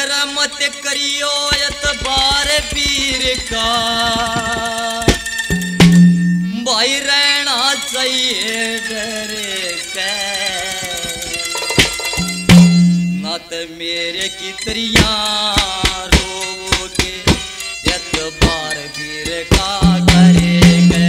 तेरा मत करियो एतबार पीर का भाई रहना चाहिए डर के ना तो मेरे की तरिया रोगे एतबार पीर का करेंगे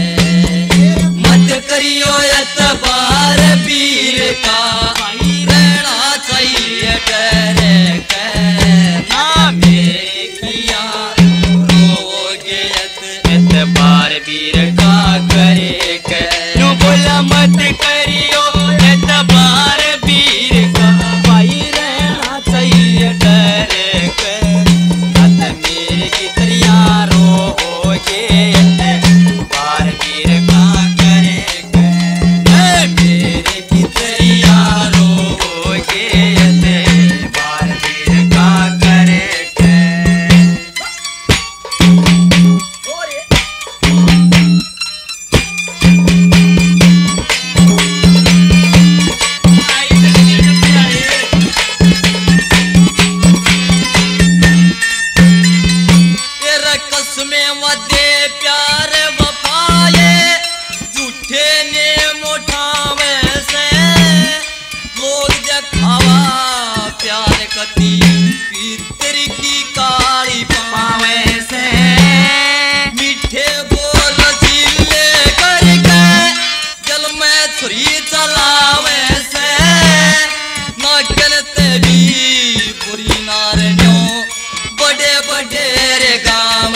मत करियो एतबार पीर का रहना चाहिए डर के ना मेरे किया रोगे एतबार पीर का करे के यूं बोला मत करियो एतबार पीर का भाई रहना चाहिए डर के मत मेरे की तरिया रोगे एतबार पीर का करे के मेरे की तरिया रोगे एतबार पीर का करे के कसमें वदे प्यार वफाए झूठे ने मोठावे से लोग दिखावा प्यार कती पीतर की काली पावे से मीठे बोल जिले करके जल में छुरी चलावे से ना गलते भी बुरी नारनियों बड़े बड़े रे गाँव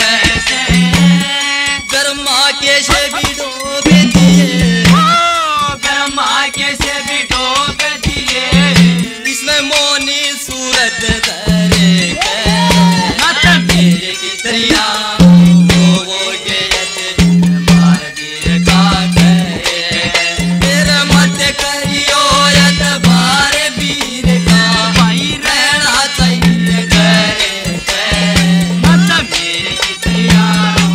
के से भी डूब दिए गरमा के से भी डूब दिए इसमें मोनी सूरत धरे मत मेरे की तरिया रोगे एतबार पीर का करे तेरा मत करियो एतबार पीर का भाई रहना चाहिए करे मत मेरे की तरिया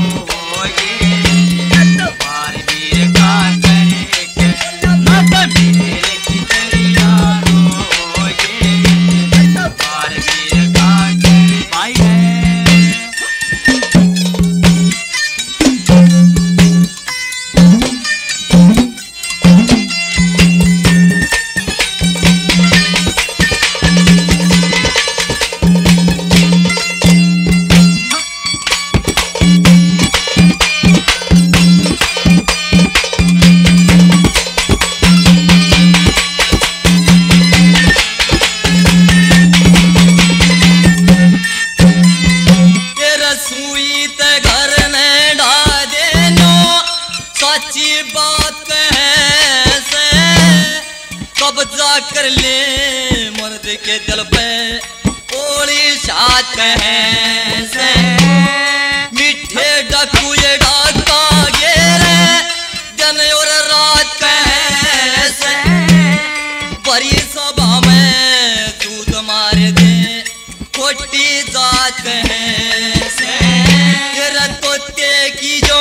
सच्ची बात कहे से कब्जा कर ले मर्द के दिल पे ओली साथ कहे से मीठे डाकू ये डाका गेरे दिन और रात कहे से बड़ी सभा में दूध मार दे खोटी जात कहे से तोते की जो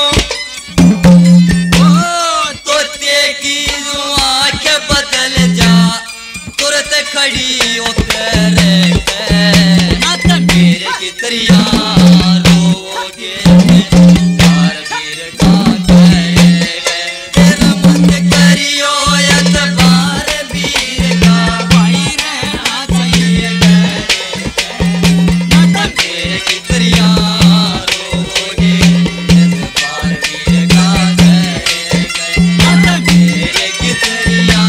खड़ी होकर मेरे की तरिया रोगे एतबार पीर का करे तेरा मत करियो एतबार पीर का भाई रहना चाहिए मेरे की तरिया रोगे एतबार पीर का करे मेरे की तरिया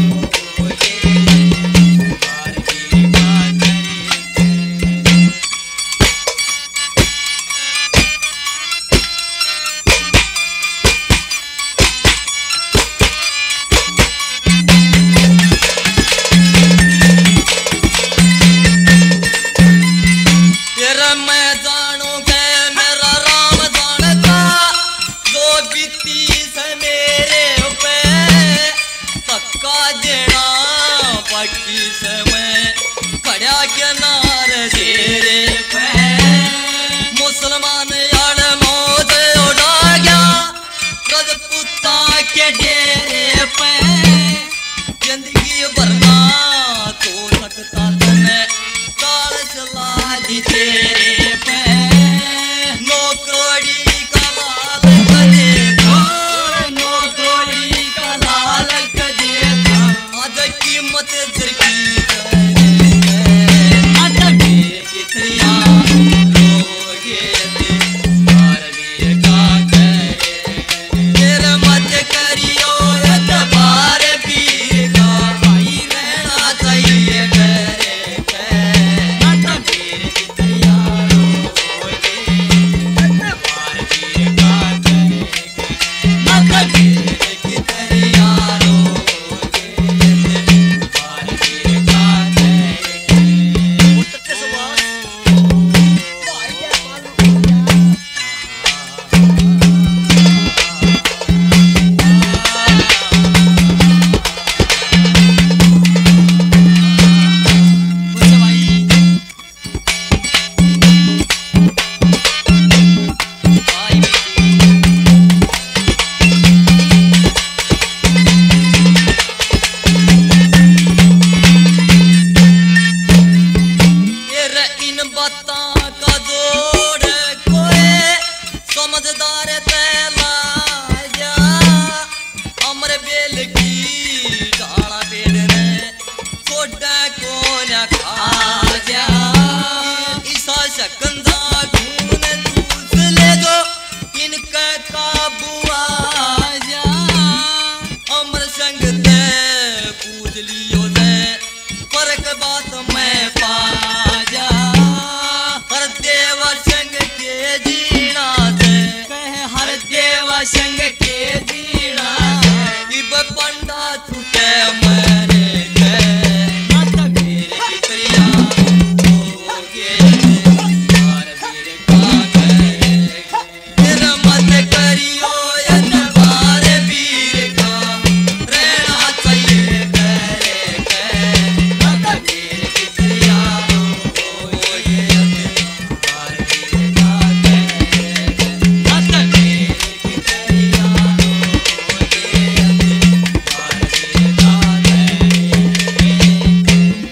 मुसलमान यार मौत उड़ा गया रजपूता के डेरे पे जिंदगी भरना तो सकता तुम्हें काल चला तेरे पे नौकरी का लाल कदे था नौकरी का लाल कदे था आज कीमत झरकी आज कितनिया लोगे बार भी का करे तेरे मत करियो एतबार भी का भाई रहना चाहिए समझदार तैला जा अमर बेल की डाला पेड़ ने छोटा कौन खा जा ईसा शकंदा खून दूस ले जो इनका काबू आ जा अमर संग ते पूज लियो दे फर्क बात मैं पा जा हर देवा संग के जीना संग के जीना इब पंडा छूटे